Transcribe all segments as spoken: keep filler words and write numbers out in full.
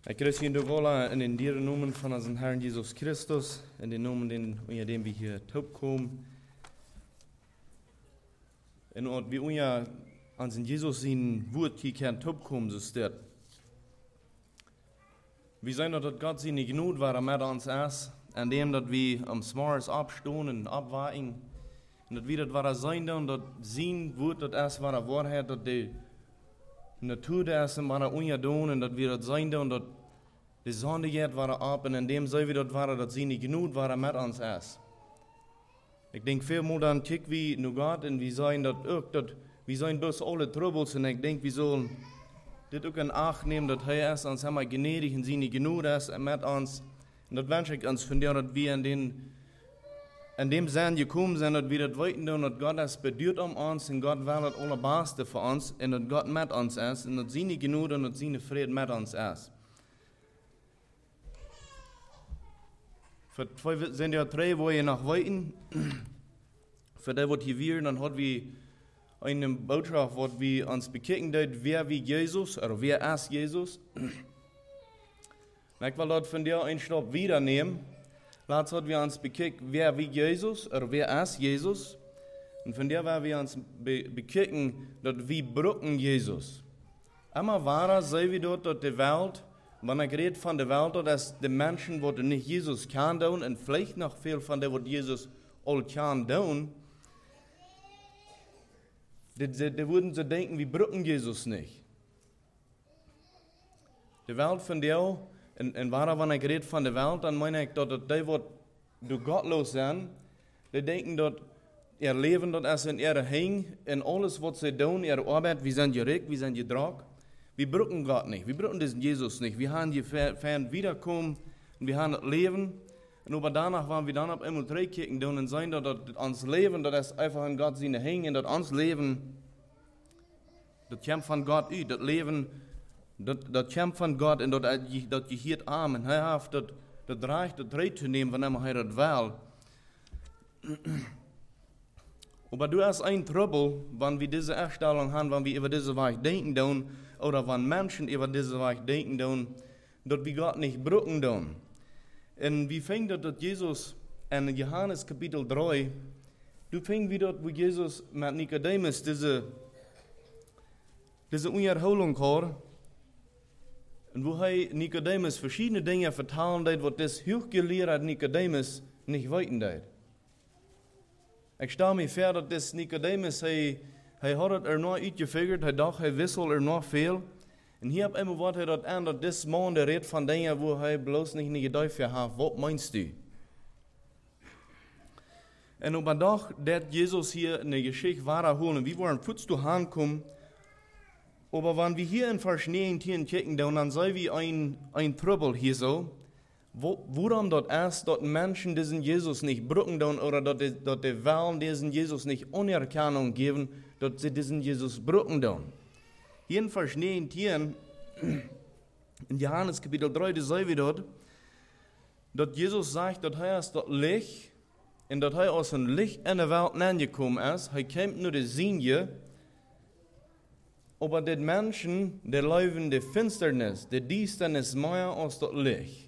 Ik grüße ihn doch alle in den dearen Namen von unserem Herrn Jesus Christus, in den Namen, den, unter dem wir hier kommen. En als wir unja an den Jesus zien Wort hier kein kommen, so steht. Wir sehen, dass Gott seine Gnade war mit uns ist, indem dass wir am Smars abstehen und abwarten. Und dass wir das war sein, und dass sein Wort das ist, war der Wahrheit, dass die Natur das ist, war der unja tun, und dass wir das sein, und dass die Sondigkeit war ab, und indem so wie das war, dass seine Gnade war mit uns ist. Ich denke vielmal dann kick wie nu Gott, und wir sagen das auch, dass wir sind bloß alle Troubles, und ich denke, wir sollen das auch in Acht nehmen, dass er ist uns immer gnädig und seine Gnade ist mit uns. Und das wünsche ich uns von dir, dass wir in den in dem Sinn gekommen sind, dass wir das weiten tun, dass Gott es bedeutet um uns, und Gott will das Allerbeste für uns, und dass Gott mit uns ist, und dass seine Gnade und dass seine Friede mit uns ist. Für zwei sind ja drei, wo ihr nach weiten. Für das, was hier wir, dann hat wir eine Botschaft, was wir uns bekicken, wer wie Jesus, oder wer ist Jesus. Ich will das von dir einen Stopp wieder nehmen. Lass hat wir uns bekicken, wer wie Jesus, oder wer ist Jesus. Und von der werden wir uns be bekicken, dass wir brücken Jesus. Immer wahrer sei wir dort, dass die Welt, wenn ich rede von der Welt, dass die Menschen, die nicht Jesus kann tun, und vielleicht noch viel von dem, was Jesus all kann tun, die, die, die würden so denken, wir brücken Jesus nicht. Die Welt von der, und, und wahrer, wenn ich rede von der Welt, dann meine ich, dass die, die gottlos sind, die denken, dass ihr Leben, das ist in ihrer Hänge, in alles, was sie tun, ihre Arbeit, wir sind gerecht, wir sind gedragt. Wir brücken Gott nicht, wir brücken diesen Jesus nicht. Wir haben hier fern wiederkommen und wir haben das Leben. Und aber danach waren wir dann auf einmal drei kicken und sein, dass uns Leben, das ist einfach in Gott seine Hänge, dass uns Leben, das kommt von Gott aus, das Leben, das, das kommt von Gott und das, das gehört arm und er hat das, das reicht, das Recht zu nehmen, wenn er das will. Aber du hast ein Trouble, wenn wir diese Erstellung haben, wenn wir über diese Weise denken tun, oder wenn Menschen über diese Weise denken tun, dass wir Gott nicht brücken tun. Und wie fängt das, dass Jesus in Johannes Kapitel drei, du fängst wieder, wo Jesus mit Nikodemus diese, diese Unerholung hat, und wo er Nikodemus verschiedene Dinge vertalen hat, was das hochgelehrte Nikodemus nicht weiten hat. Ich stelle mir vor, dass das Nikodemus, er, er hat es er noch uitgefigert, er dachte, er wissel er noch viel. Und hier auf einmal wird er das an, dass das Mann, der redet von Dingen, wo er bloß nicht eine Gedäufe hat. Was meinst du? Und aber doch, dass Jesus hier eine Geschichte wiederholen, wie wollen kurz zu Hand kommen, aber wenn wir hier in Vers neunzehn kicken, dann sehen wir ein, ein Trouble hier so, Wo, woran dort ist, dass Menschen diesen Jesus nicht brücken tun, oder dass die, dass die Welt diesen Jesus nicht Anerkennung geben, dass sie diesen Jesus brücken tun. Hier in Vers neunzehn, in Johannes Kapitel drei, da sehen wir dort, dass Jesus sagt, dass er ist das Licht, und dass er aus dem Licht in der Welt angekommen ist. Er kommt nur die Sinne, aber die Menschen, die leben die Finsternis, die Düsternis mehr als das Licht.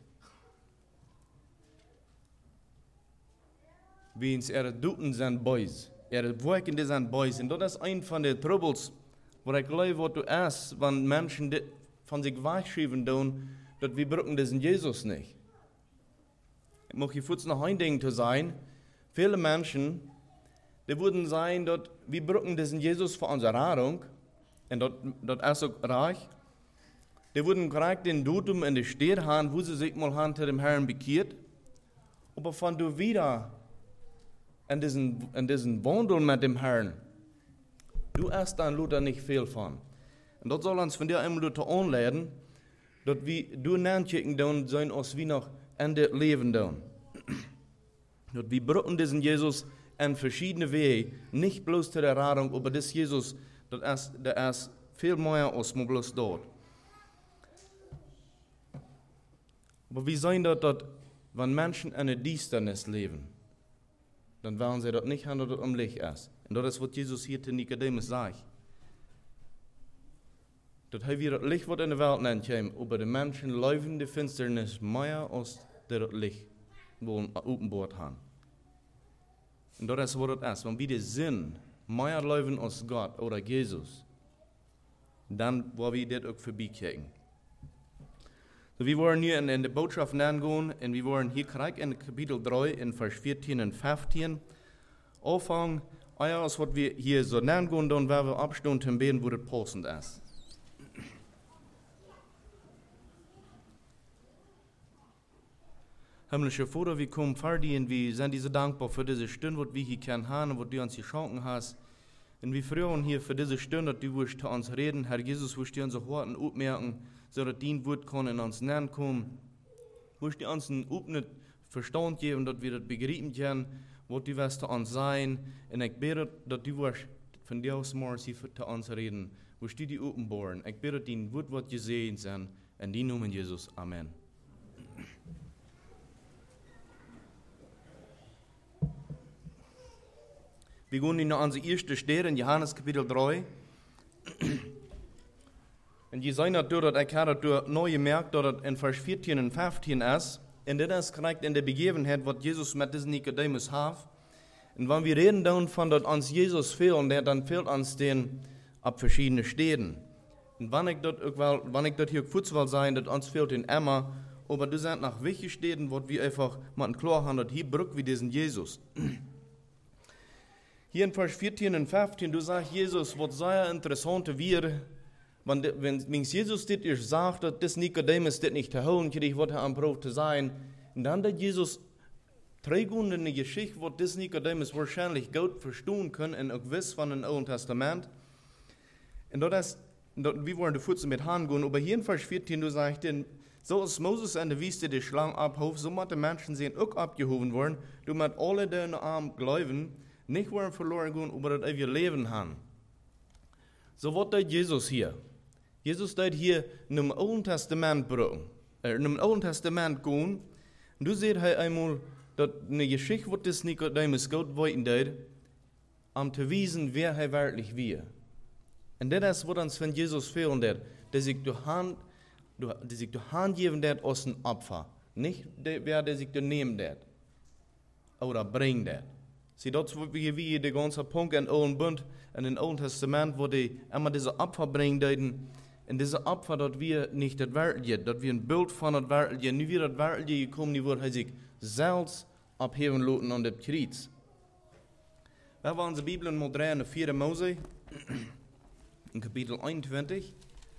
Wie uns ihre Duten sind Boys, ihre Workende sind Boys. Und das ist ein von den Troubles, wo ich glaube, was du erst, wenn Menschen von sich wegschieben tun, dass wir brücken diesen Jesus nicht. Ich möchte hier kurz noch ein Ding zu sein. Viele Menschen, die würden sagen, dass wir brücken diesen Jesus für unsere Rettung, und das ist auch reich. Die würden gerade den Datum in der Stadt haben, wo sie sich mal haben zu dem Herrn bekehrt. Aber wenn du wieder in diesen, in diesen Wandel mit dem Herrn, du hast dann Luther nicht viel von. Und das soll uns von dir einmal Luther anleiten, dass wir du nachkicken tun, sein, als wir noch in das Leben tun. Dass wir brücken diesen Jesus in verschiedene Wege, nicht bloß zu der Rettung, aber das Jesus, das ist, das ist viel mehr als nur bloß dort. Aber wir sehen dort, dass wenn Menschen in der Düsternis leben, dann werden sie dort nicht haben, dass es am Licht ist. Und das ist, was Jesus hier zu Nikodemus sagt. dat hij weer het licht wat in de wereld nennt, hem over de mensen leven de finsternis meer als dat het licht willen openbaard gaan. En dat is wat het is, want wie de zin meer leven als God oder Jesus, dan wil we dit ook voorbij kijken. So, wir wollen hier in, in de boodschap gaan en we wollen hier krijgen in kapitel drie in vers veertien en vijftien aanvangen, als wat we hier so gaan, dan werden we abstunden te beten, wo het passend is. Himmlische Vater, wir kommen vor dir und wir sind diese dankbar für diese Stunde, was wir hier können haben und was du uns geschenkt hast. Und wir freuen hier für diese Stunde, dass du wirst zu uns reden. Herr Jesus, wirst du unsere Worte aufmerken, sodass dein Wort kann in uns näher kommen. Wirst du uns einen offenen Verstand geben, dass wir das begreifen können, was du wirst zu uns sein. Und ich bete, dass du wirst von dir aus morgens hier zu uns reden. Wirst du die offenbaren. Ich bete, dein Wort wird gesehen sein. In deinem Namen Jesus. Amen. Wir gehen in unsere erste Stelle in Johannes Kapitel drei. Und je sehen dat dat ik had dat neu gemerkt, dat het in vers veertien en vijftien is. En dit is correct in de begevenheid wat Jesus met deze Nicodemus heeft. En wanneer we reden dan van dat ons Jesus fehlt, dan fehlt ons den op verschiedene steden. En wanneer ik dat ook wel, wanneer ik dat hier ook voets wil zijn, dat ons fehlt in Emma, aber du sind nach welchen Städten, wo wir einfach mal klar haben, dass hier brück wie diesen Jesus. Hier in Vers veertien und vijftien, du sagst Jesus, was sehr interessant wir, wenn, wenn Jesus dit ist sagt, dass das Nikodemus dit nicht zu holen kriegt, was er am Brot zu sein, und dann hat Jesus drei Gründe in der Geschichte, wo das Nikodemus wahrscheinlich gut verstehen können und auch wissen von dem Alten Testament. Und das ist, wir wollen die Fuß mit Hand gehen, aber hier in Vers veertien, du sagst, denn so als Moses in der Wüste die Schlange abhob, so muss die Menschen sehen auch abgehoben worden, du musst alle deine Arme glauben, nicht wollen verloren gehen, aber das ewige Leben haben. So was tut Jesus hier? Jesus tut hier in dem Alten Testament brücken, äh, in dem Alten Testament gehen, und du siehst hier einmal, dass eine Geschichte, was das Nikodemus Gott wollten tut, um zu wissen, wer er wirklich wir. Und das ist, was uns von Jesus fehlen wird, dass sich durch Hand, dass sich durch Hand geben wird aus dem Opfer, nicht der, wer der sich nehmen wird oder bringen wird. Sie dort wie wie der ganze Punkt in Alten Bund in den Alten Testament, wo die immer diese Opfer bringen deuten, und diese Opfer, dass wir nicht das Weltliche, dass wir ein Bild von das Weltliche, nie wieder das Weltliche gekommen, die wird er sich selbst abheben lassen an das Kreuz. Wir haben unsere Bibel in Moderne vier Mose, in Kapitel einundzwanzig.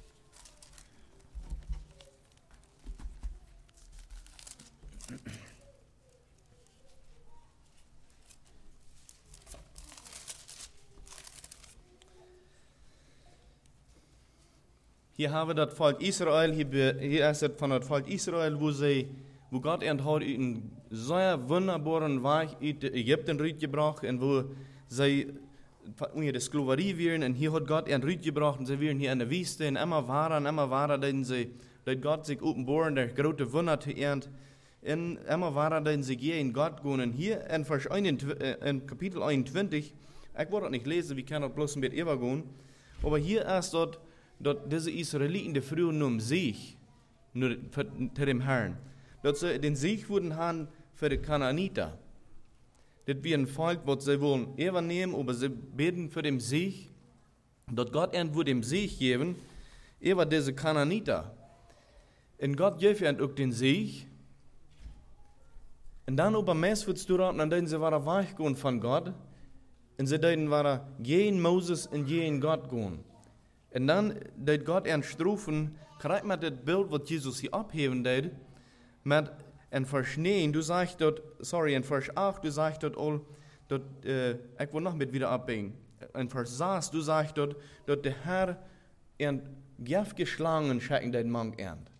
Hier haben wir das Volk Israel, hier, hier ist es von das Volk Israel, wo, sie, wo Gott hat einen sehr wunderbaren Weg in Ägypten gebracht und wo sie unter der Sklaverei waren und hier hat Gott einen Rüt gebracht und sie waren hier in der Wüste und immer weiter und immer weiter, dass sie, dass Gott sich offenbaren, der große Wunder zu ernten und immer weiter, dass sie gegen Gott gehen. Und hier in, Vers einundzwanzig, in Kapitel einundzwanzig, ich wollte das nicht lesen, wir können das bloß ein bisschen übergehen, aber hier ist dort, dass diese Israeliten die früher nur um sich, nur für, für den Herrn, dass sie den Sieg wurden haben für die Kanaaniter. Das wie ein Volk, was sie wollen übernehmen, aber sie beten für den Sieg, dass Gott ihnen den Sieg geben, über diese Kanaaniter. Und Gott gibt ihnen auch den Sieg. Und dann über Mess wird es durchraten, und dann sie waren weichgehen von Gott, und sie dann waren gegen Moses und gegen Gott gehen. Und dann, dass Gott einen Strufen, kriegt man das Bild, was Jesus hier abheben wird, mit einem Verschneien. Du sagst dort, sorry, in Vers acht, du sagst dort all, dort, äh, ich will noch mit wieder abbiegen. In Vers sechs, du sagst dort, dass der Herr ein Gift geschlagen schicken, den Mann ernt.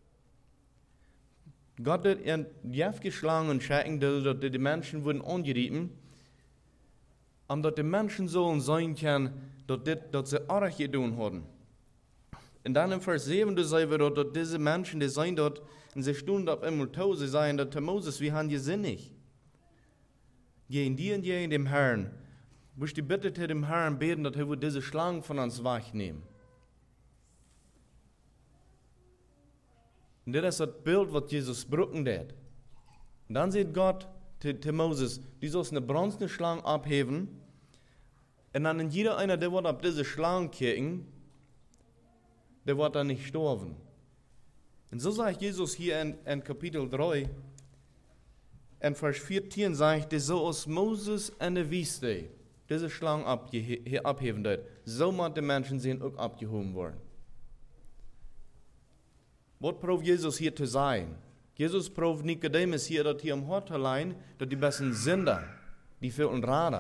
Gott hat ein Gift geschlagen schicken, dass die Menschen wurden angerieben, um dass die Menschen sollen sein können, dass sie arg getan haben. Und dann in Vers sieben, du sagst, dass diese Menschen, die sind dort, und sie stunden auf einmal tot, sie sagen, dass Moses, wir haben gesinnig. Gegen die und gegen dem Herrn. Wirst du bitte zu dem Herrn beten, dass er diese Schlangen von uns wegnehmen. Und das ist das Bild, was Jesus brücken hat. Und dann sagt Gott zu Moses, du sollst eine bronzene Schlange abheben. Und dann in jeder einer, der wird auf diese Schlange kicken, der wird dann nicht sterben. Und so sagt Jesus hier in, in Kapitel drei, in Vers vierzehn sagt er, so als Moses in der Wüste diese Schlange abge- abheben wird, so muss die Menschen sehen auch abgehoben werden. Was probt Jesus hier zu sein? Jesus probt Nikodemus hier, dass hier am Hort allein, dass die besten Sünder, die fehlten Rader.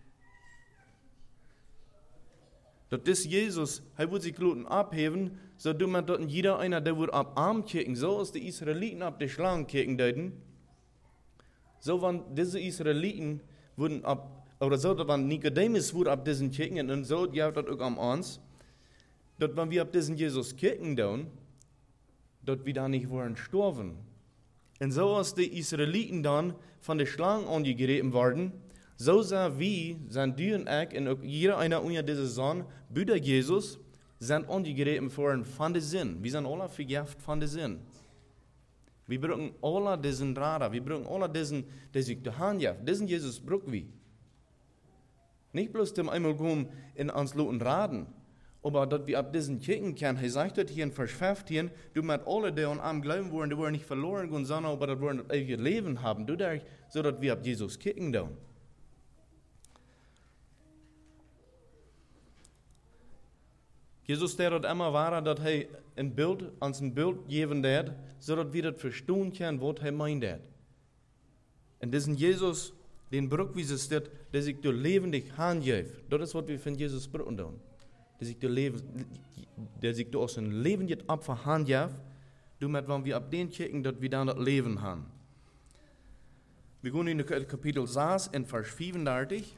Dass das Jesus, er wird sich Gluten abheben, so dass man dort jeder einer, der wird ab Arm kicken, so als die Israeliten ab die Schlangen kicken deuten. So wenn diese Israeliten wurden ab, oder so, dass wenn Nikodemus wurde ab diesen kicken, und so, ja, das auch am uns, dass wenn wir ab diesen Jesus kicken tun, dass wir da nicht wollen sterben. Und so als die Israeliten dann von den Schlangen angegriffen worden, so sind wir, sind du und ich, und auch jeder einer unter dieser Sonne, Brüder Jesus, sind angegriffen worden von den Sinn. Wir sind alle vergiftet von den Sinn. Wir brauchen alle diesen Radar, wir brauchen alle diesen, der sich die Hand gibt. Diesen Jesus brauchen wir. Nicht bloß dem einmal kommen in uns Loten raden, aber dass wir ab diesen kicken können. Er sagt das hier in Vers fünfzehn, du mit alle, die an am Glauben wollen, die wollen nicht verloren gehen, sondern aber das wollen das ewige Leben haben. Du denkst, so dass wir ab Jesus kicken tun. Jesus, der dort immer war, dass er ein Bild, uns ein Bild geben hat, so dass wir das verstehen können, was er meint hat. Und diesen Jesus, den Bruch, wie es steht, der sich durch lebendig handgibt, das ist, was wir von Jesus brauchen tun. Der sich durch Leben, der sich durch sein Leben jetzt ab handgibt, du mit, wenn wir ab den kicken, dass wir dann das Leben haben. Wir gehen in Kapitel sechs, in Vers fünfunddreißig.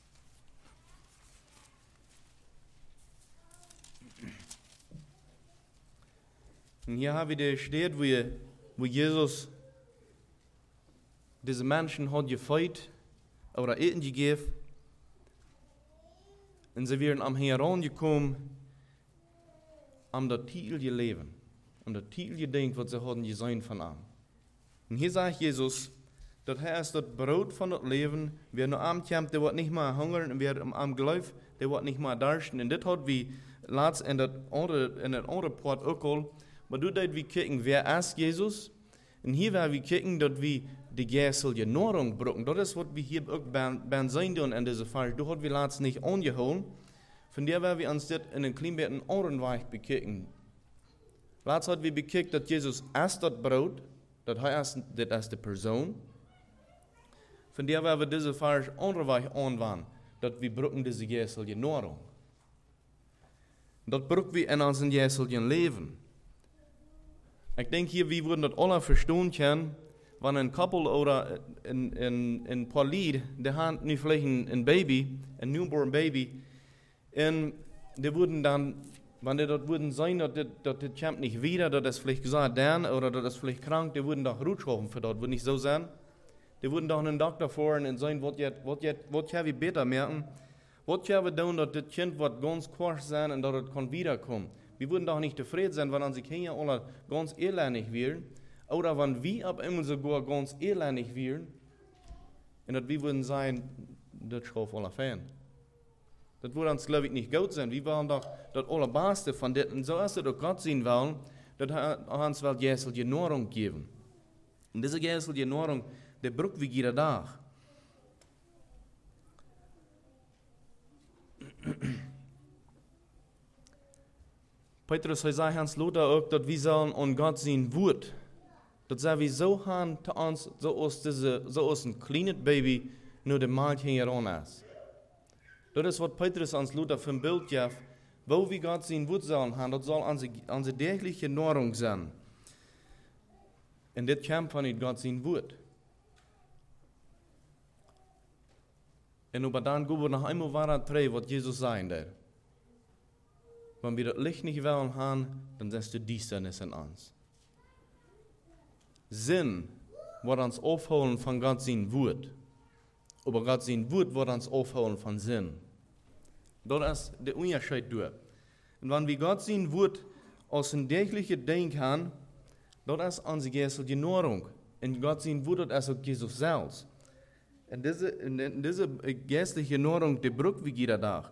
Und hier haben wir der steht, wo, wo Jesus diese Menschen hat gefeit oder Eten gegeben. Und sie werden am herangekommen, am der Titel leben, am der Titel gedenkt, was sie hatten gesehen von ihm. Und hier sagt Jesus, dass er ist das Brot von das Leben, wer nur am kommt, der wird nicht mehr hungern, und wer am Gläuf, der wird nicht mehr darstellen. Und das hat wie laatst in das andere, in das andere Port auch. Maar du dat we kijken, wer ist Jesus? Und hier werden wir kijken, dass wir die geistliche Nahrung brauchen. Das ist, was wir hier auch beim Sein tun in dieser Fall. Du hast wir laatst nicht angeholt. Von der werden wir uns das in einem kleinen bisschen anderen Weg bekicken. Laatst hat wir bekickt, dass Jesus ist das Brot, dass er ist, das ist die Person. Von der werden wir diese Fall andere Weg anwenden, dass wir brauchen diese geistliche Nahrung. Das brauchen wir in unserem geistlichen Leben. Ich denke hier, wir würden das alle verstehen können, wenn ein Couple oder ein, ein, ein paar Lied, der hat nicht vielleicht ein, ein Baby, ein newborn Baby, und die würden dann, wenn die dort würden sein, dass das, das kommt nicht wieder, dass das vielleicht gesagt dann, oder dass das vielleicht krank, die würden doch Rutschhofen für dort, würde nicht so sein. Die würden doch einen Doktor fahren und sagen, was jetzt, was jetzt, was können wir besser merken, was können wir tun, dass das Kind wird ganz kurz sein und dass es kann wiederkommen. Wir würden doch nicht zufrieden sein, wenn unsere Kinder alle ganz elendig wären, oder wenn wir ab immer sogar ganz elendig wären, und dass wir würden sagen, das schafft alle Fan. Das würde uns, glaube ich, nicht gut sein. Wir wollen doch das Allerbeste von dem, und so ist es doch Gott sehen wollen, dass er uns wel geistliche Nahrung geben. Und diese geistliche Nahrung, die brauchen wir jeden Tag. Petrus sagt Hans Luther auch, dass wir sollen an Gott sein Wort. Das sagen wir so haben zu uns, so aus, diese, so aus ein kleines Baby nur der Mädchen heran ist. Das ist, was Petrus Hans Luther für ein Bild gibt, wo wir Gott sein Wort sollen haben, das soll unsere, unsere tägliche Nahrung sein. Und das kommt von Gott sein Wort. Und aber dann gehen wir noch einmal weiter drei, was Jesus sagen wird. Wenn wir das Licht nicht wollen haben, dann ist die Düsternis in uns. Sinn wird uns aufholen von Gott sein Wort. Aber Gott sein Wort wird uns aufholen von Sinn. Das ist der Unterschied durch. Und wenn wir Gott sein Wort aus dem täglichen Denk haben, Das ist unsere geistliche Nahrung. Und Gott sein Wort, das ist auch Jesus selbst. Und diese, und diese geistliche Nahrung, die braucht wir jeden Tag.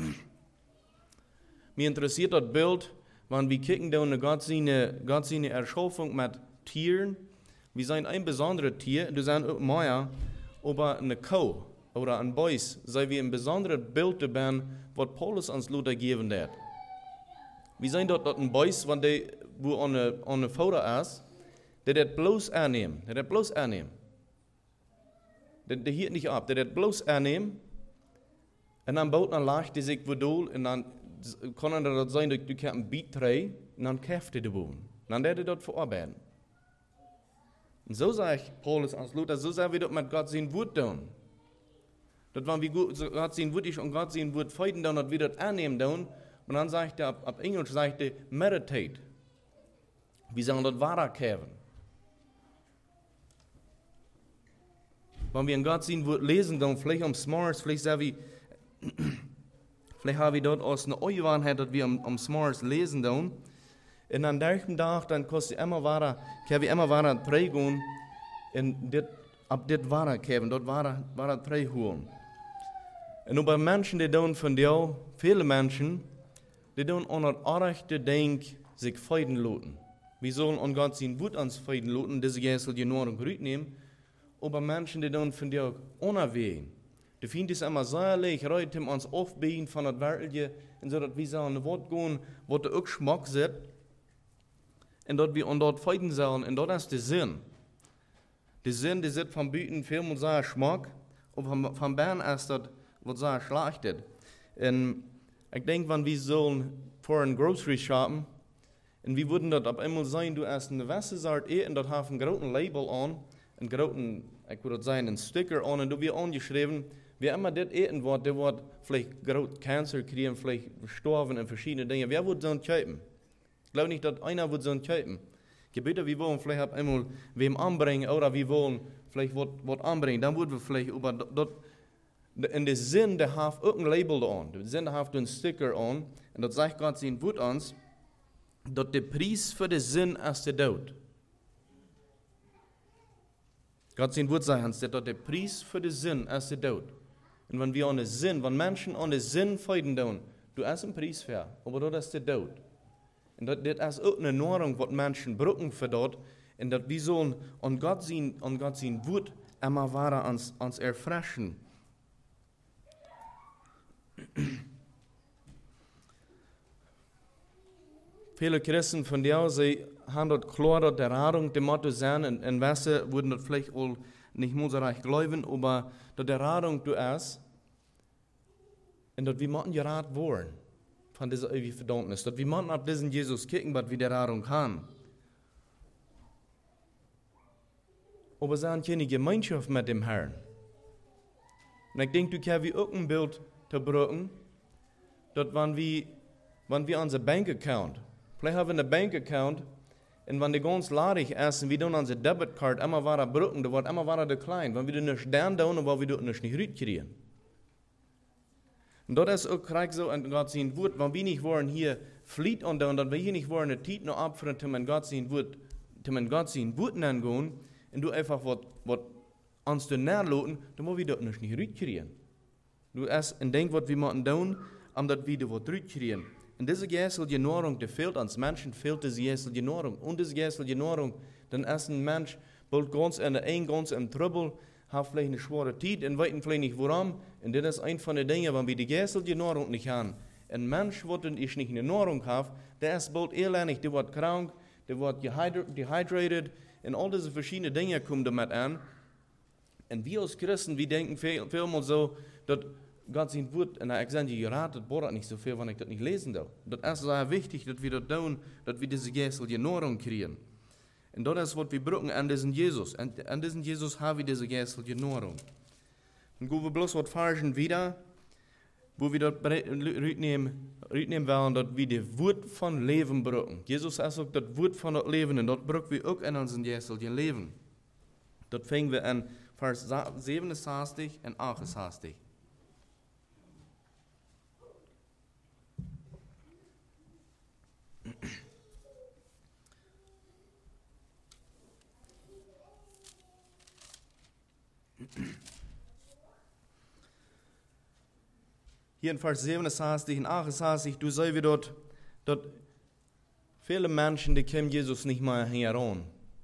Mir interessiert das Bild, wenn wir kicken da eine Gott seine, Gott seine Erschaffung mit Tieren. Wir sind ein besonderes Tier, du sind auch Meier, aber eine Kuh oder ein Bois, sei wie ein besonderes Bild dabei, was Paulus uns Luther geben hat. Wir sind dort ein Bois, wenn der, wo eine, eine Foto ist, der das bloß annehmen, der das bloß annehmen. Der, der hielt nicht ab, der das bloß annehmen, und dann baut man leicht die sich wohl, und dann kann das sein, dass du ein Beat drehen, und dann kauft er die Wohnen. Dann wird er dort verarbeiten. Und so sage ich Paulus als Luther, so sagen wir dort mit Gott sein Wort tun. Das wenn wir Gott sein Wort ist und Gott sein Wort feiten tun, dass wir das annehmen tun, und dann sagt er, ab, ab Englisch sagt er, meditate. Wir sagen das weiterkehren. Wenn wir in Gott sein Wort lesen, dann vielleicht am Smars, vielleicht sagen wir, vielleicht haben wir dort aus einer Neuwahrheit, dass wir am, am Smars lesen tun. Und an diesem Tag, dann kostet immer weiter, kann wir immer weiter prägen, und dit, ab dit weiterkehren, dort weiter, weiter prägen. Und bei Menschen, die tun von dir, viele Menschen, die tun unter Arrechte Denk sich feiden lassen. Wir sollen an Gott sein Wut ans feiden lassen, diese geistliche Nahrung nehmen, aber Menschen, die tun von dir unerwähnen. Du findest es immer sehr leicht, Leute uns aufbiegen von der Welt, und so dass wir sagen, ein Wort gehen, wo der auch Geschmack sitzt, und dort wir und dort feiden sollen, und dort ist der Sinn. Der Sinn, der sitzt vom Büten viel und sehr Geschmack, und vom, vom Bern ist das, was sehr schlecht ist. Und ich denke, wenn wir sollen vor einen Grocery shoppen, und wir würden dort ab einmal sein, du hast eine Wassersart eh, und dort haben einen großen Label an, einen großen, ich würde sagen, einen Sticker an, und du wird angeschrieben, wer immer das eten wird, der wird vielleicht groß Cancer kriegen, vielleicht sterben und verschiedene Dinge. Wer wird so ein Typen? Ich glaube nicht, dass einer wird so ein Typen. Gebete, wir wollen vielleicht ab einmal wem anbringen, oder wir wollen vielleicht was anbringen, dann würden wir vielleicht über dort, in der Sinn, der hat auch ein Label an, der Sinn, der hat einen Sticker an, und das sagt Gott sein Wort uns, dass der Preis für den Sinn ist der Tod. Gott sein Wort sagt uns, dass der Preis für den Sinn ist der Tod. Und wenn wir an den Sinn, wenn Menschen an den Sinn feiden tun, du hast einen Preis für, aber das ist der Tod. Und das, das ist auch eine Nahrung, was Menschen brauchen für dort, und dass wir sollen an Gott sein, an Gott sein Wort immer weiter ans, ans erfrischen. Viele Christen von der, sie haben dort klar, dass der Radung der Motto sein, und in Wasser würden das vielleicht auch nicht mehr so recht glauben, aber dass der Radung du ist, und dass wir müssen gerat wollen von dieser ewigen Verdammnis, dass wir müssen ab diesen Jesus kicken, was wir der Radung haben. Aber sie haben keine Gemeinschaft mit dem Herrn. Und ich denke, du kannst wie auch ein Bild zu brücken, dass wenn wir, wenn wir unsere Bankaccount, vielleicht haben wir einen Bankaccount, und wenn die ganz ladig ist, und wir dann unsere Debitcard immer weiter brücken, dann wird immer weiter klein. Wenn wir nicht dann tun, dann wollen wir das nicht rauskriegen. Und das ist auch gleich so, und Gott sein Wort, wenn wir nicht wollen hier flieht und dann, dass wir hier nicht wollen, eine Zeit noch abfüllen, zum Gott sein Wort, zum Gott sein Wort angehen, und du einfach was, was uns du nachlassen, dann wollen wir das nicht rauskriegen. Du hast ein Denk, was wir machen tun, um das wieder was rauskriegen. Und diese geistliche Nahrung, die fehlt uns Menschen, fehlt diese geistliche Nahrung. Und diese geistliche Nahrung, dann ist ein Mensch, bald ganz in der ein, ganz im Trouble, hat vielleicht eine schwere Zeit und weiß vielleicht nicht warum. Und das ist ein von den Dingen, wenn wir die geistliche Nahrung nicht haben. Ein Mensch, der nicht eine Nahrung hat, der ist bald elendig, der wird krank, der wird dehydrated, und all diese verschiedenen Dinge kommen damit an. Und wir als Christen, wir denken viel, vielmal so, dass Gott sein Wort, und ich sage, ihr ratet, bohrt nicht so viel, wenn ich das nicht lesen darf. Das ist sehr wichtig, dass wir das tun, dass wir diese geistliche Nahrung kriegen. Und das ist, was wir brauchen an diesen Jesus. An, an diesen Jesus haben wir diese geistliche Nahrung. Und gehen wir bloß was Farschen wieder, wo wir dort rücknehmen, rücknehmen wollen, dass wir das Wort von Leben brauchen. Jesus ist auch das Wort von das Leben, und das brauchen wir auch in unserem geistlichen Leben. Dort fangen wir an, Vers siebenundsechzig und achtundsechzig. Hier in Vers siebenundsechzig und achtundsechzig, du sagst wie dort, dort viele Menschen, die kennen Jesus nicht mehr heran.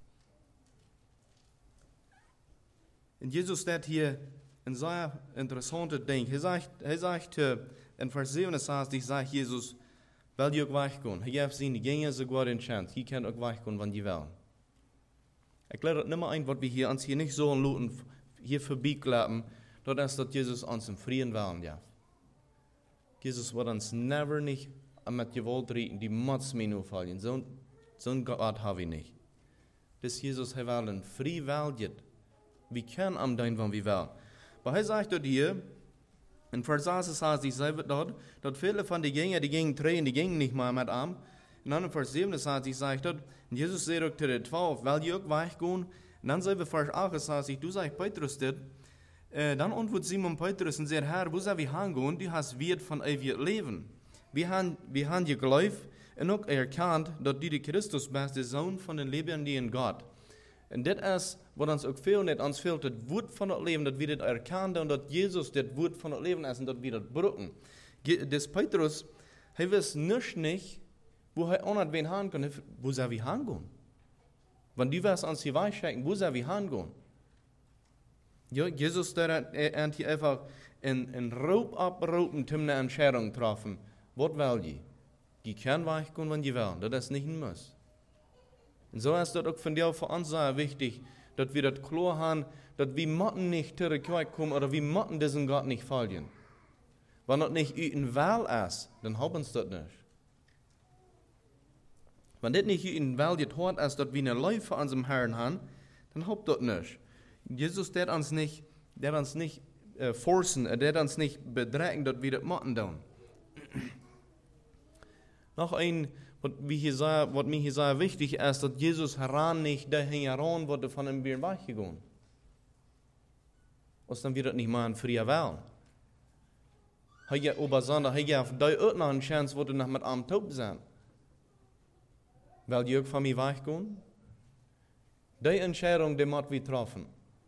Und Jesus steht hier ein sehr interessantes Ding. Er sagt, er sagt in Vers siebenundsechzig, sagt Jesus, weil ihr auch weggehen. Er gibt ihnen die sogar den Chance. Ihr könnt auch weggehen, wenn ihr wollt. Ich lade das nicht mehr ein, was wir hier uns hier nicht so lassen, hier vorbeiklappen, dort ist, dass Jesus uns im Frieden wollen, ja. Jesus wird uns never nicht mit Gewalt reden, die Mats mir nur fallen. So, so ein Gott habe ich nicht. Das Jesus, er will ein frei Welt. Wir können am Dein, wann wir wollen. Aber er sagt dort hier, in Vers sechsundsechzig sagt dort, dass viele von den Gängern, die gingen drehen, die gingen nicht mehr mit ihm. Und dann in Vers siebenundsechzig sagt dort, und Jesus sagt auch zu den zwölf, weil die auch weggehen. Und dann sagt er Vers achtundsechzig, du sagst Petrus das, äh, dann antwortet Simon Petrus und sagt, Herr, wo soll wir hingehen? Du hast Wert von ewig Leben. Wir haben, wir haben geglaubt und auch erkannt, dass du der Christus bist, der Sohn von den lebendigen Gott. Und das ist, was uns auch fehlt, nicht uns fehlt, das Wort von das Leben, dass wir das erkennen und dass Jesus das Wort von das Leben ist und dass wir das brücken. Das Petrus, er weiß nicht, nicht wo er auch nicht wen haben kann, wo soll wir hingehen? Wenn du was uns hier weisschicken, wo soll wir hingehen? Ja, Jesus, der hat hier einfach in, in Raub abrauben, um eine Entscheidung treffen. Was will ihr? Die können weggehen, wenn die wollen. Das ist nicht ein Muss. Und so ist das auch von dir für uns sehr wichtig, dass wir das klar haben, dass wir Motten nicht zurückkommen oder wir Motten diesen Gott nicht folgen. Wenn das nicht in Wahl ist, dann haben wir das nicht. Wenn das nicht in Wahl gehört ist, dass wir eine Leufe für unserem Herrn haben, dann haben wir das nicht. Jesus, der uns nicht, der uns nicht äh, forcen, der uns nicht bedrängen, dass wir das machen tun. Noch ein, was mir hier sehr, was mir hier sehr wichtig ist, dass Jesus heran nicht dahin heran wurde von dem Bier weggegangen. Was dann wird das nicht mal ein freier Wahl. Er ja aber sondern er ja auf die auch noch eine Chance, wo du noch mit einem Taub sein. Weil die auch von mir weggehen? Die Entscheidung, die muss wir treffen.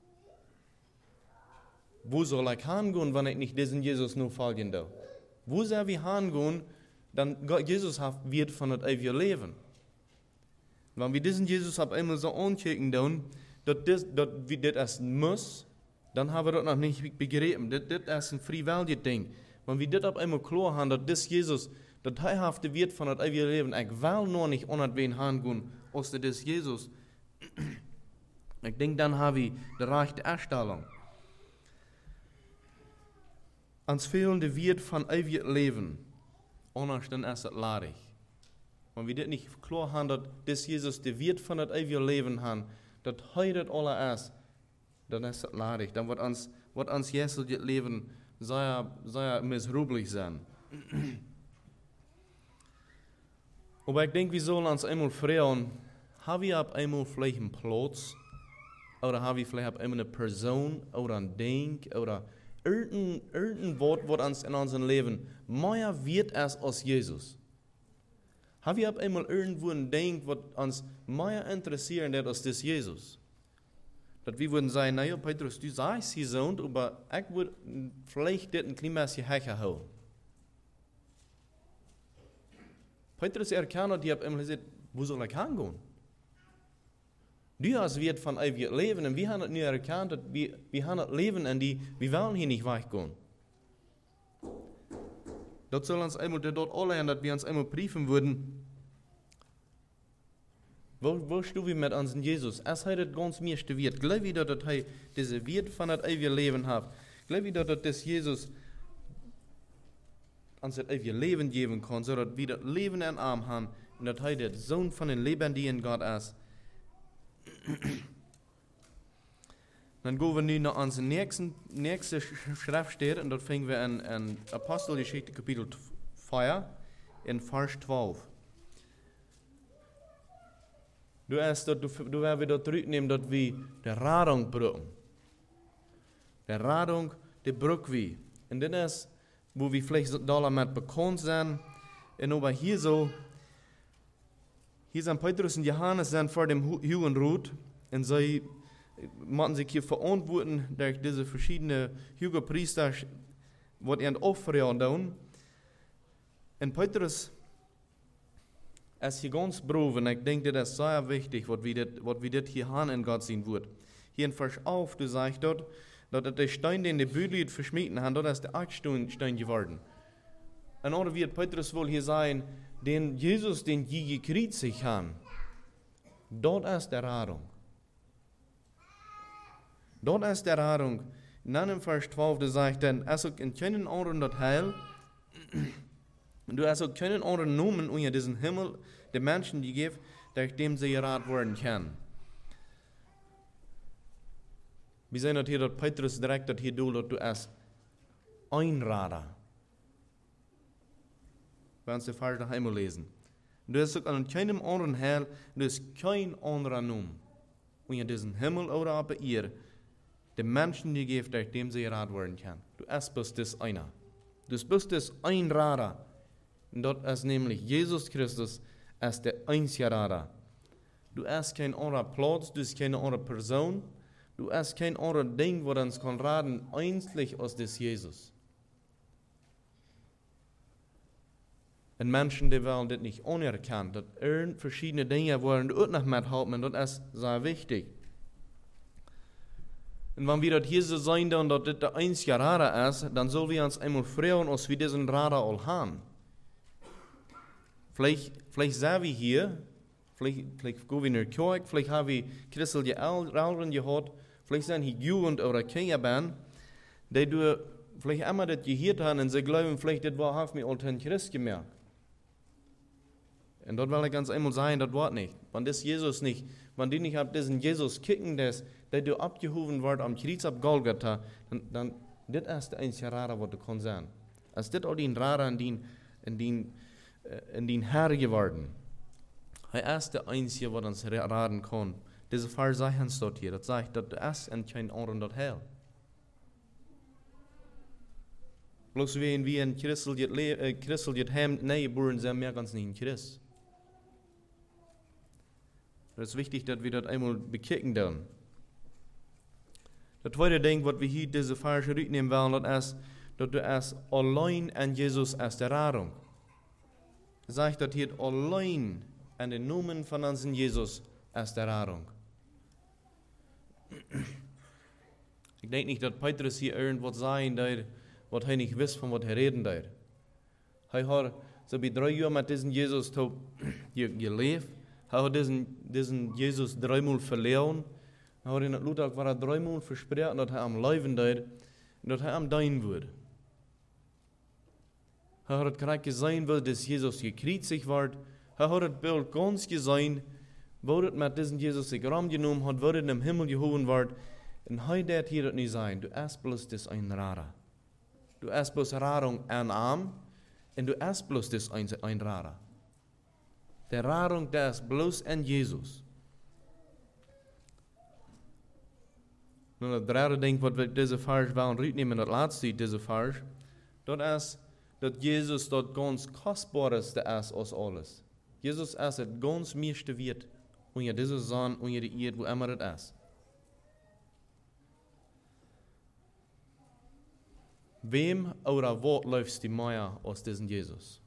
Wo soll ich hingehen, wenn ich nicht diesen Jesus nur folgen darf? Wo soll wir hingehen, dann Gott, Jesus wird von das ewige Leben. Wenn wir diesen Jesus auf einmal so anchecken, dass das, dass wir das erst muss, dann haben wir das noch nicht begriffen. Das, das ist ein freiwilliges Ding. Wenn wir das auf einmal klar haben, dass das Jesus, das teilhafte wird von das ewige Leben, ich will nur nicht ohne wen hingehen, als das Jesus. Ich denke, dann haben wir die rechte Erstellung. Ans fehlende Wert von ewigem Leben, anders dann ist es ladig. Wenn wir das nicht klar haben, dass das Jesus der Wert von das ewige Leben hat, dass heute das alles ist, dann ist es ladig. Dann wird uns, wird uns jetzt das Leben sehr, sehr miserablich sein. Aber ich denke, wir sollen uns einmal fragen, haben wir ab einmal vielleicht einen Platz? Oder haben wir vielleicht ab einmal eine Person oder ein Ding oder irgendein, irgendein Wort, was uns in unserem Leben mehr wird als aus Jesus? Haben wir ab einmal irgendwo ein Ding, was uns mehr interessiert als das Jesus? Dass wir würden sagen, naja, Petrus, du sagst hier so, aber ich würde vielleicht das ein klein bisschen höher holen. Petrus erkannt, die hat einmal gesagt, wo soll ich hingehen? Du hast wird von ewigem Leben und wir haben es nicht erkannt, dass wir, wir haben das Leben und die, wir wollen hier nicht weggehen. Das soll uns einmal dort alle, dass wir uns einmal prüfen würden, wo, wo stehen wir mit unserem Jesus? Es hat das ganz meiste Wert. Gleich wieder, dass er diese Wert von das ewige Leben hat. Gleich wieder, dass das Jesus uns das ewige Leben geben kann, so dass wir das Leben in Arm haben und dass er der Sohn von den lebendigen Gott ist. Dann gehen wir nun nach unserem nächsten, nächsten Schriftstelle und dort fangen wir an, an Apostelgeschichte Kapitel vier in Vers zwölf. Du hast dort, du, du wirst wieder zurücknehmen, dass wir die Radung brücken. Die Radung, die brücken wir. Und das ist, wo wir vielleicht damit bekannt sind. Und aber hier so, hier sind Petrus und Johannes sind vor dem Hugenrut und sie, machen sich hier verantworten durch diese verschiedenen Hügelpriester, was ihr Opfer tun. Und Petrus ist hier ganz brav, und ich denke, das ist sehr wichtig, was wir das hier haben in Gott sehen wird. Hier in Vers elf, du sagst dort, dass der Stein, den die Bühler verschmieden haben, dort ist der Eckstein geworden. Und oder wird Petrus wohl hier sagen, den Jesus, den je gekreuzigt haben, dort ist der Radung. Dort ist der Radung. Dann in Vers zwölf, da sagt dann, also in keinen anderen das Heil, du hast auch keinen anderen Namen unter diesen Himmel, den Menschen, die gibt, durch dem sie gerat werden können. Wir sehen das hier, dass Petrus direkt das hier tut, dass du als Einrader. Wir uns die Vers noch einmal lesen. Du hast auch an keinem anderen Heil, du hast kein anderer Namen unter diesen Himmel oder auf der Erde, den Menschen, die gibt, durch dem sie gerat werden können. Du bist das einer. Du bist das Einrader. Und dort ist nämlich Jesus Christus als der einzige Rader. Du hast kein anderer Platz, du hast keine andere Person, du hast kein anderes Ding, wo uns kann raten, einzig aus des Jesus. Und Menschen, die wollen das nicht anerkannt, dass irgend verschiedene Dinge wollen auch noch mithalten, und das ist sehr wichtig. Und wenn wir das hier so sein, dann, dass das der einzige Rader ist, dann sollen wir uns einmal freuen, als wir diesen Rader all haben. Vielleicht, vielleicht sind wir hier, vielleicht, vielleicht gehen wir in die Kirche, vielleicht haben wir christliche Eltern gehört, vielleicht sind hier Jugend oder Kinderband, die du vielleicht einmal das gehört haben und sie glauben, vielleicht das war, haben wir alten Christ gemerkt. Und dort will ich ganz einmal sagen, das war nicht. Wenn das Jesus nicht, wenn die nicht ab diesen Jesus kicken, der du abgehoben wird am Kreuz ab Golgatha, dann, dann das ist der einzige Rader, was du kannst sein. Als das all die Rader in den, in den, in den Herr geworden. Er ist der Einzige, der uns raten kann. Diese Vers sagt uns dort hier, das sagt, dass er ist und kein anderer dort hell. Bloß wenn wir in Christus haben, nein, bohren sind wir ganz nicht in Christus. Es ist wichtig, dass wir das einmal bekicken dann. Das zweite Ding, was wir hier diese Vers rücknehmen wollen, das ist, dass du erst allein an Jesus als der Rettung. Sagt das hier allein an den Namen von unserem Jesus als der Rettung. Ich denke nicht, dass Petrus hier irgendwas sagen darf, was er nicht weiß, von was er reden darf. Er hat so wie drei Jahre mit diesem Jesus gelebt. Er hat diesen, diesen Jesus dreimal verloren. Er hat in der Luthag war er dreimal versprochen, dass er am Leben darf und dass er am Dein würde. Er hat gerade gesehen, dass Jesus gekreuzigt wird. Er hat das Bild ganz gesehen, wo das mit diesem Jesus sich Raum genommen hat, wo das im Himmel gehoben wird. Und er darf hier das nicht sein. Du hast bloß das ein Rader. Du hast bloß Radung an Arm und du hast bloß das ein, ein Rader. Der Radung, der ist bloß an Jesus. Nun, das dritte Ding, was wir diese Vers wollen reinnehmen, das letzte, diese Vers, das ist, dass Jesus das ganz Kostbarste ist als alles. Jesus ist das ganz meiste wert, unter dieser Sonne, unter die Erde, wo immer das ist. Wem oder was läuft die Meier aus diesem Jesus?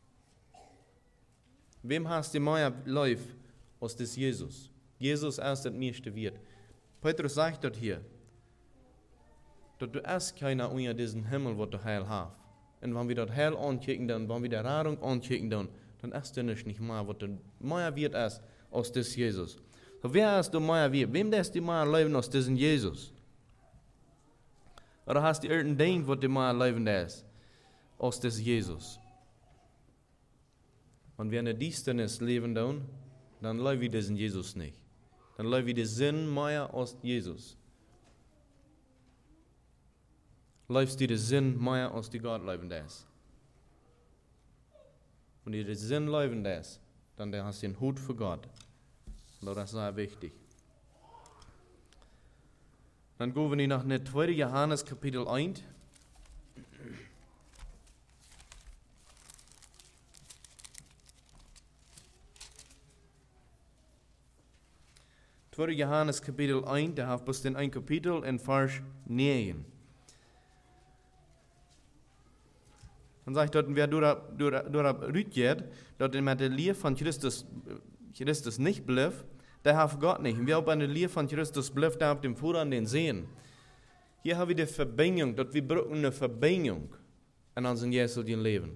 Wem hast die Meier läuft aus diesem Jesus? Jesus ist das meiste wert. Petrus sagt das hier, dass du hast keiner unter diesem Himmel, was du heil hast. Und wenn wir das Heil ankicken, dann, wenn wir die Rettung ankicken, dann, dann ist das nicht mehr, was der Meier wird ist aus diesem Jesus. So, wer ist der Meier wird? Wem ist die Meier leben aus diesem Jesus? Oder hast du irgendein Ding, was die Meier leben ist aus diesem Jesus? Wenn wir in der Düsternis leben, dann, dann leben wir diesen Jesus nicht. Dann leben wir den Sinn Meier aus Jesus. Lebst du den Sinn Meier aus die Gott leben ist. Wenn du den Sinn leben ist, dann hast du den Hut für Gott. Und das ist sehr wichtig. Dann gehen wir nach dem zweiten Johannes Kapitel eins. zweiter Johannes Kapitel eins, der hat bloß den ein Kapitel in Vers neun. Dann sagt dort, wer dort rüttet, dort mit der Lehre von Christus, Christus nicht bleibt, der hat Gott nicht. Und wer auf eine Lehre von Christus bleibt, der hat den Vater an den Sehen. Hier haben wir die Verbindung, dort wir brauchen eine Verbindung an unserem jesulichen Leben.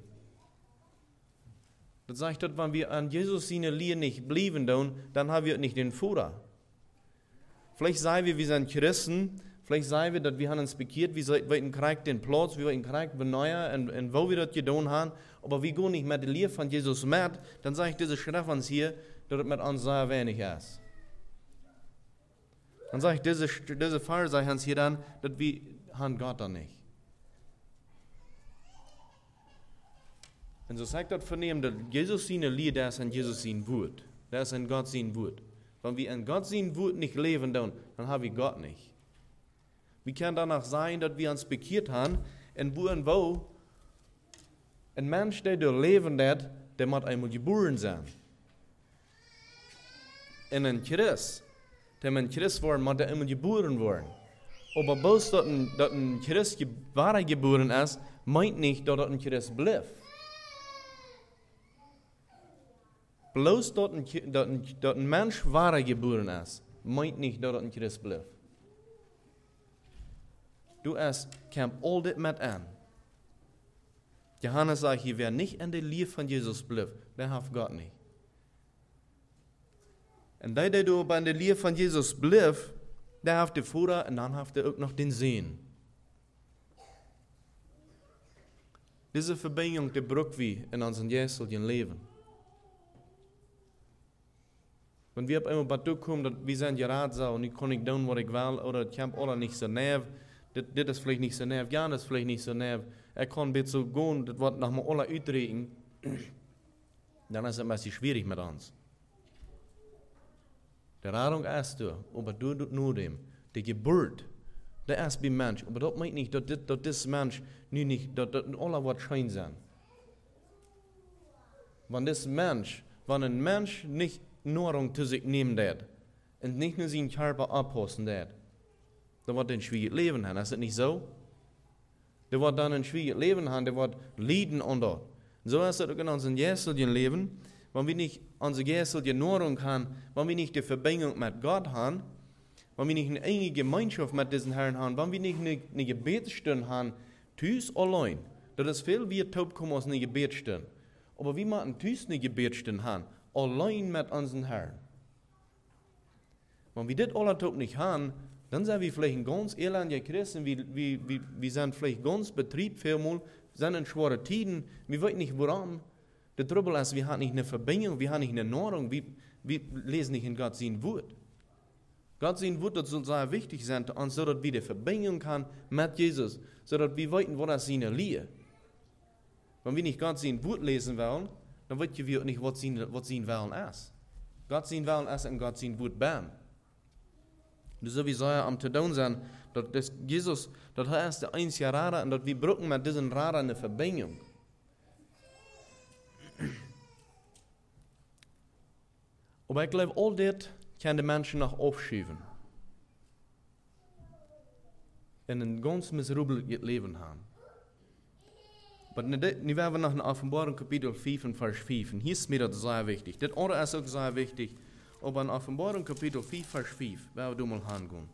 Das sagt dort, wenn wir an Jesus seine Lehre nicht bleiben, dann haben wir nicht den Vater. Vielleicht sagen wir, wir sind Christen, vielleicht sagen wir, dass wir haben uns bekehrt, wir wollten Krieg den Platz, wir wollten Krieg beneuern, und, und wo wir das getan haben, aber wir gehen nicht mit der Lehre von Jesus mit, dann sage ich diese Schrift uns hier, dass es mit uns sehr wenig ist. Dann sage ich, diese, diese Fall sage ich uns hier dann, dass wir haben Gott dann nicht. Und so sagt das vernehmen, dass Jesus seine Lehre, das ist an Jesus sein Wort, das ist an Gott sein Wort. Wenn wir an Gott sein Wort nicht leben, dann, dann haben wir Gott nicht. Wie kann danach sein, dass wir uns bekehrt haben, und wo und wo ein Mensch, der durch Leben hat, der muss einmal geboren sein. Und ein Christ, der ein Christ war, muss der einmal geboren werden. Aber bloß, dass ein, dass ein Christ wahre geboren ist, meint nicht, dass er ein Christ bleibt. Bloß, dass ein, dass ein, dass ein Mensch wahre geboren ist, meint nicht, dass er ein Christ bleibt. Du hast, kämpft all das mit an. Johannes sagt hier, wer nicht an der Liebe von Jesus bleibt, der hat Gott nicht. Und da, der du an der Liebe von Jesus bleibst, der hat den Vater und dann hat er auch noch den Sehen. Diese Verbindung, die brauchen wir in unserem jesulichen Leben. Wenn wir auf einmal bei dir kommen, dass wir sind gerade so und ich kann nicht tun, was ich will, oder ich habe alle nicht so nerv, das ist vielleicht nicht so nerv, ja, das ist vielleicht nicht so nerv, er kann bitte so gehen, das wird nach mir alle uitreden, dann ist es ein bisschen schwierig mit uns. Der Radung ist du, aber du tut nur dem, die Geburt, der ist beim Mensch, aber das meint nicht, dass dieser Mensch nu nicht, dass alle was schein sein. Wenn das Mensch, wenn ein Mensch nicht Nahrung zu sich nehmen wird und nicht nur seinen Körper abpassen wird, dann wird er ein schwieriges Leben haben. Ist das nicht so? Der wird dann ein schwieriges Leben haben, der wird leiden unter. So ist es auch in unserem geistlichen Leben. Wenn wir nicht unsere geistliche Nahrung haben, wenn wir nicht die Verbindung mit Gott haben, wenn wir nicht eine enge Gemeinschaft mit diesen Herren haben, wenn wir nicht eine, eine Gebetsstunde haben, tüß allein, das ist viel wie taub kommen aus einer Gebetsstunde. Aber wir machen tüß eine Gebetsstunde haben, allein mit unseren Herrn. Wenn wir das alle taub nicht haben, dann sind wir vielleicht ein ganz elender Christen, wir, wir, wir, wir sind vielleicht ganz betrieben, vielmal, sind in schweren Tiden, wir wissen nicht warum. Der Trouble ist, wir haben nicht eine Verbindung, wir haben nicht eine Nahrung, wir, wir lesen nicht in Gott sein Wort. Gott sein Wort, das soll sehr wichtig sein, uns, so dass wir die Verbindung haben mit Jesus, so dass wir wissen, was das seine Liebe. Wenn wir nicht Gott sein Wort lesen wollen, dann wissen wir nicht, was sein, was sein Willen ist. Gott sein Willen ist und Gott sein Wort bam. So wie soll er am Todon sein, dass Jesus, das ist der einzige Radar und dass wir brauchen mit diesem Radar eine Verbindung. Aber ich glaube, all das kann die Menschen noch aufschieben. Und ein ganz miserables Leben haben. Aber nu werden wir noch in Offenbarung Kapitel fünf und Vers fünf. Und hier ist mir das sehr wichtig. Das andere ist auch sehr wichtig. Aber in Offenbarung Kapitel fünf, Vers fünf, werden wir mal hingehen.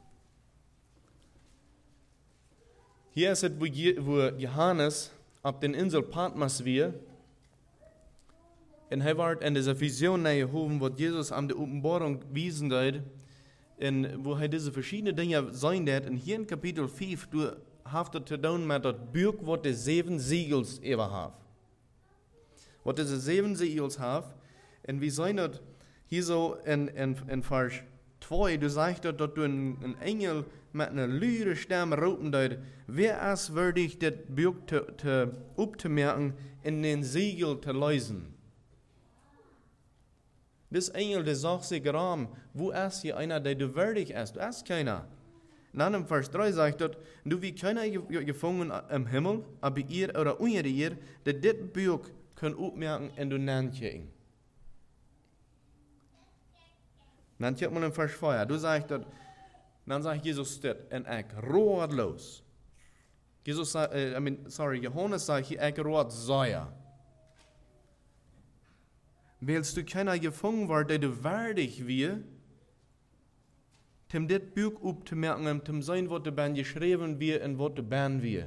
Hier ist es, wo Johannes auf den Insel Patmos war. Und er war in dieser Vision gehoben, wo Jesus an der Offenbarung wiesen hat, und wo er diese verschiedenen Dinge sein wird. Und hier in Kapitel fünf, du hast es zu tun mit dem Buch, was die sieben Siegels eben hat. Was diese sieben Siegels hat. Und wir sehen das hier so in, in, in Vers zwei, du sagst dort, dass du einen Engel mit einer lüren Stimme rufen dort, wer ist würdig, das Buch aufzumerken, in den Siegel zu lesen. Das Engel, der sagt sich gerade, wo ist hier einer, der du würdig ist? Du hast keiner. Und dann im Vers drei sagt dort, du wie keiner gefangen im Himmel, aber ihr oder unter ihr, der das Buch kann aufmerken und du nannkriegen. Dann kommt man in Vers vier, du sagst dat, dann sagt Jesus das, en ik rood los. Jesus sagt, äh, I mean, sorry, Johannes sagt, ik rood Säuer. Willst du keiner gefangen werden, der du waardig wie, tem dit Buch opzumerken, tem sein, was du ben geschrieben wie und was du ben wie.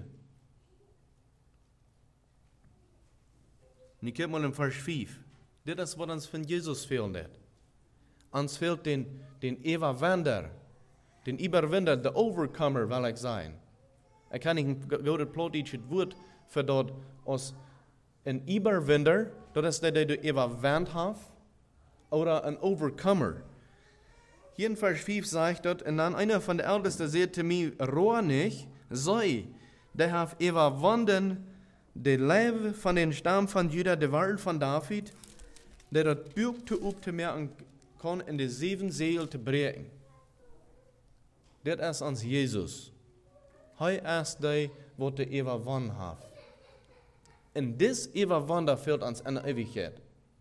Und ich komme mal in Vers fünf. Das ist, was uns von Jesus fehlt. Uns fehlt den, den Überwinder, den Überwinder, der Overcomer, will ich sein. Ich kann nicht ein gutes plattdeutsches Wort für dort als ein Überwinder, das ist der, der du überwand hast, oder ein Overcomer. Hier in Vers fünf sagt dort, und dann einer von den Ältesten sagte mir, rohr nicht, sei, der hat überwunden, der Leben von den Stamm von Juda, der Wald von David, der das Buch zu optimerken kann, in die sieben Seelen zu brechen. Das ist uns Jesus. Er ist der, was der überwunden hat. Und das Überwunder fehlt uns in der Ewigkeit.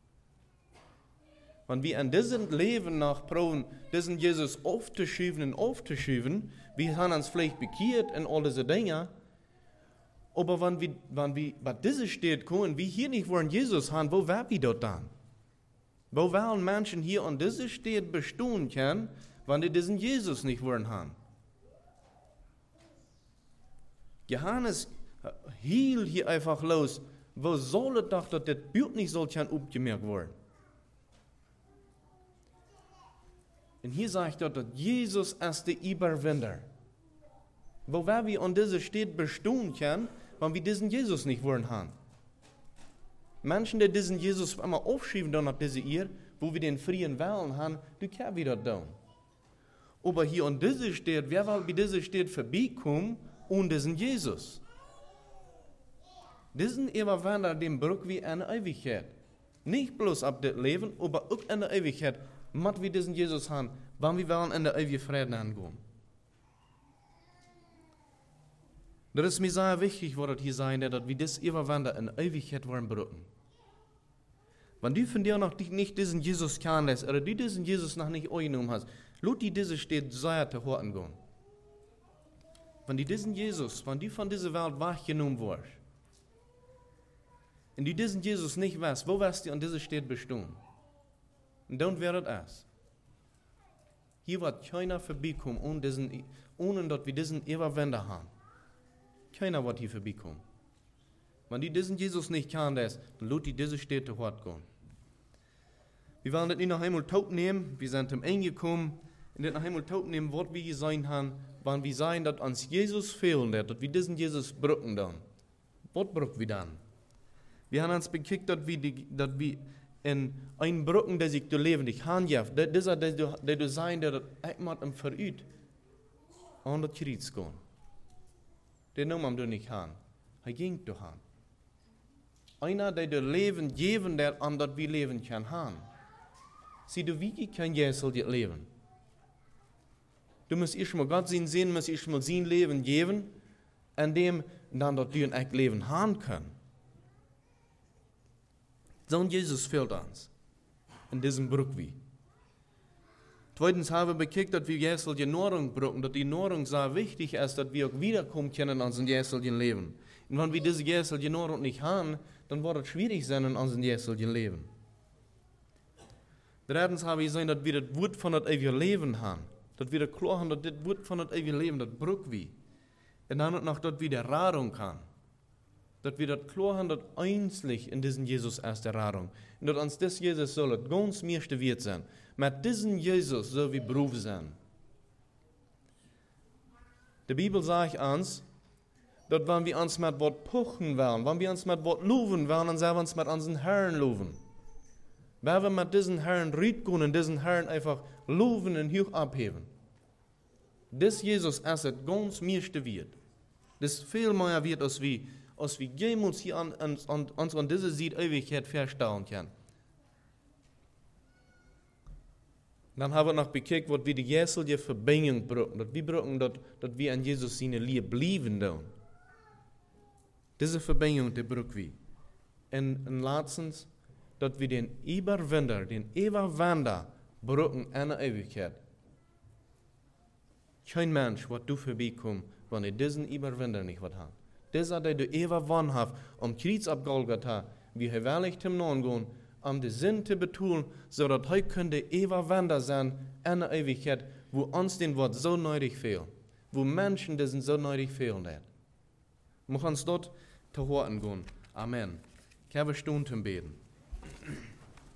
Wenn wir in diesem Leben nach proben, diesen Jesus aufzuschieben und aufzuschieben, wir haben uns vielleicht bekehrt in all diese Dinge, aber wenn wir, wenn wir bei dieser steht kommen, wir hier nicht wollen Jesus haben, wo wären wir dort dann? Wo wollen Menschen hier an dieser Stadt bestehen können, wenn die diesen Jesus nicht wollen haben? Johannes hielt hier einfach los, wo soll es doch, dass das Bild nicht soll aufgemerkt werden? Und hier sagt er, dass Jesus ist der Überwinder. Wo wir an dieser Stadt bestehen können, wenn wir diesen Jesus nicht wollen haben. Menschen, die diesen Jesus einmal aufschieben, dann nach dieser Ehe, wo wir den freien Willen haben, du kannst wieder tun. Aber hier an dieser Stadt, wer will bei dieser Stadt vorbeikommen ohne diesen Jesus? Diesen Überwinder, den brauchen wir in der Ewigkeit. Nicht bloß ab dem Leben, aber auch in der Ewigkeit. Mit wir diesen Jesus haben, wann wir wollen in der ewigen Frieden angehen. Das ist mir sehr wichtig, was das hier sein, dass wir das Überwinder in der Ewigkeit wollen brauchen. Wenn du von dir noch nicht diesen Jesus kennst, oder du diesen Jesus noch nicht angenommen hast, lass die diese Stadt sehr zu horten gehen. Wenn du diesen Jesus, wenn du von dieser Welt weggenommen wirst, und du diesen Jesus nicht weißt, wo wirst du an dieser Stadt bestehen? Und dann wäre das. Hier wird keiner vorbeikommen, ohne, diesen, ohne dass wir diesen Überwinder haben. Keiner wird hier vorbeikommen. Wenn die diesen Jesus nicht kannst, dann lass die diese Städte hart gehen. Wir wollen das nicht noch einmal tot nehmen, wir sind zum Ende gekommen, und das noch einmal tot nehmen, was wir hier sein haben, wenn wir sagen, dass uns Jesus fehlen, dass wir diesen Jesus brauchen dann. Was brauchen wir dann? Wir haben uns bekickt, dass wir, die, dass wir in ein Brücken, der sich zu leben nicht handhaft, das ist der, der du sein, der das einmal im Verüt, an das Kreuz gehen. Der nahm du nicht han. Er ging du han. Einer, der das Leben geben, der an das wir leben kann han. Sieh du, wie kann Jesus dir leben? Du musst erst mal Gott sehen, sehen, musst erst mal sein Leben geben, an dem dann dort du ein echt Leben haben können. So ein Jesus fehlt uns. In diesem Bruch wie. Zweitens haben wir bekickt, dass wir Jesus die Nahrung brauchen, dass die Nahrung sehr wichtig ist, dass wir auch wiederkommen können in unserem jesuligen Leben. Und wenn wir diese jesulige Nahrung nicht haben, dann wird es schwierig sein in unserem jesuligen Leben. Drittens haben wir gesehen, dass wir das Wort von das ewige Leben haben. Dass wir das klar haben, dass das Wort von das ewige Leben, das brauchen wir. Und dann noch, dass wir die Radung haben. Dass wir das klar haben, dass einzig in diesem Jesus ist der Radung. Und dass uns das Jesus soll das ganz meiste wird sein. Mit diesem Jesus soll wir Beruf sein. Die Bibel sagt uns, dass wenn wir uns mit Wort puchen wollen, wenn wir uns mit Wort loben wollen, dann sollen wir uns mit unseren Herrn loben. Wenn wir mit diesen Herrn reden und diesen Herrn einfach loben und hoch abheben. Das Jesus ist das ganz meiste wird. Das viel mehr wird, als wir als wir jemals hier an, an, an, an, an dieser Seite Ewigkeit verstauen können. Dann haben wir noch bekickt, was wir die jesulige Verbindung brauchen. Dass wir brauchen, dass, dass wir an Jesus seine Liebe bleiben. Diese Verbindung, die brauchen wir. Und, und letztens, dass wir den Überwinder, den Überwinder brücken eine Ewigkeit. Kein Mensch wird du vorbeikommen, wenn er diesen Überwinder nicht wird haben. Dieser, der du ewig wahnhaft am Kreuz abgeholgert hat, wie er wirklich zum Nahen gehen, um den Sinn zu betonen, so dass er könnte ewig Wander sein, eine Ewigkeit, wo uns den Wort so nötig fehlt, wo Menschen diesen so nötig fehlen. Wir uns dort zu hören gehen. Amen. Ich habe Stunden beten.